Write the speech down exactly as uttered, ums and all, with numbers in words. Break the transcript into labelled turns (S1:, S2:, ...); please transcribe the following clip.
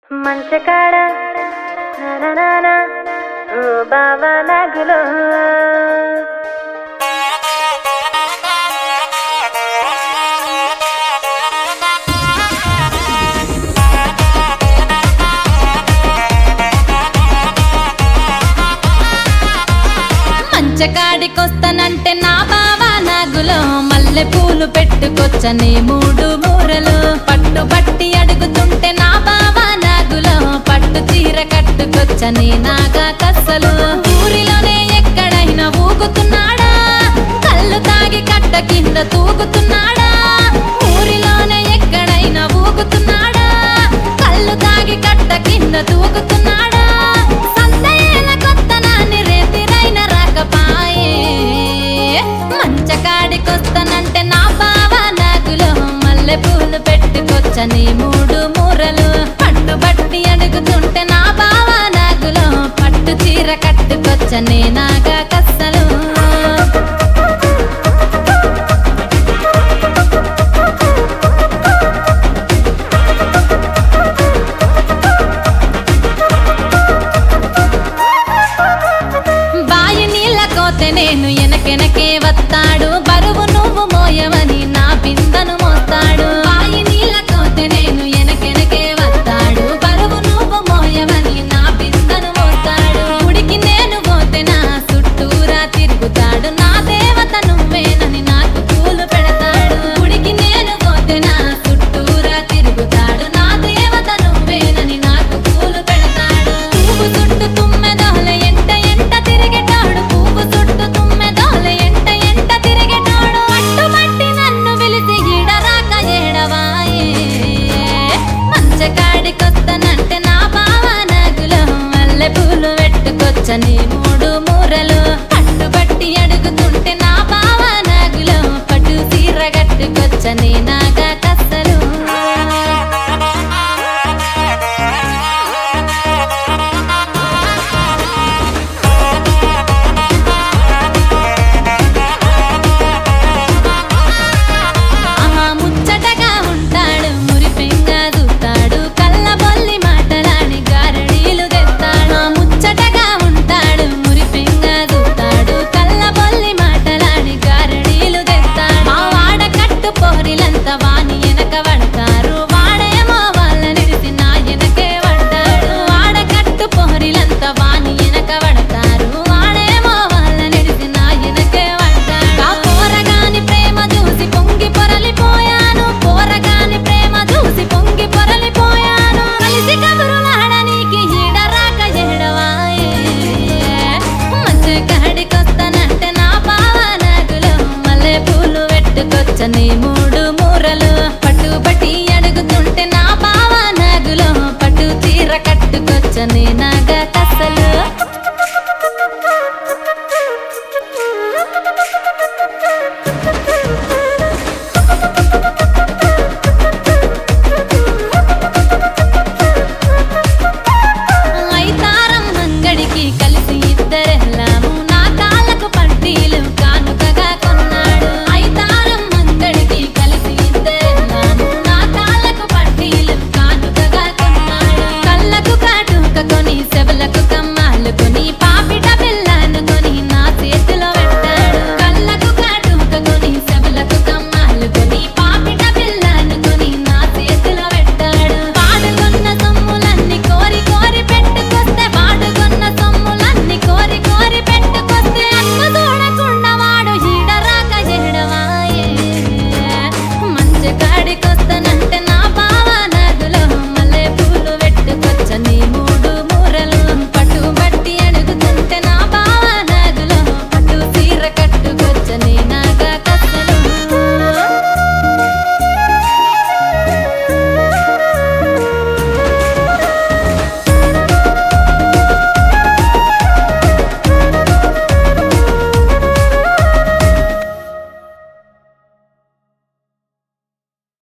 S1: మంచకాడ నానా ఓ బావా నాగులో
S2: మంచకాడికొస్తానంటే నా బావా నాగులో మల్లె పూలు పెట్టుకొచ్చని మూడు మూరలు పట్టు పట్టి అడుగుతుంటే నా బావా నాగులో పట్టు చీర కట్టుకొచ్చని నాగా కస్సలు ఊరిలోనే ఎక్కడైనా ఊగుతున్నాడా కళ్ళు తాగి కట్ట కింద తూగుతున్నాడా ఊరిలోనే ఎక్కడైనా ఊగుతున్నాడా కళ్ళు తాగి కట్ట కింద తూగుతున్నాడా సందేల కొత్త నాని రేతిరైన రాకపాయే మంచకాడికొస్తానంటే నా బావా నాగులో మల్లె పూలు పెట్టుకొచ్చని మూడు మూరలు పట్టు బట్టి అడుగుతుంటే నా బావా నాగులో పట్టు చీర కట్టుకొచ్చని నాగా